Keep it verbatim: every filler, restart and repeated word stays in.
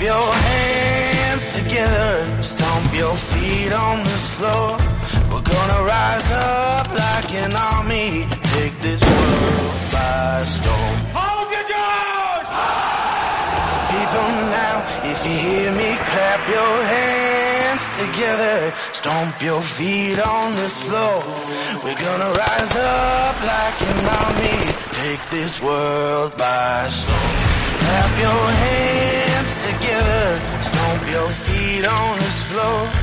your hands together, stomp your feet on this floor. We're gonna rise up like an army, take this world by storm. Hold your jaws! So people now, if you hear me, clap your hands together, stomp your feet on this floor. We're gonna rise up like an army, take this world by storm. Clap your hands together, stomp your feet on this floor.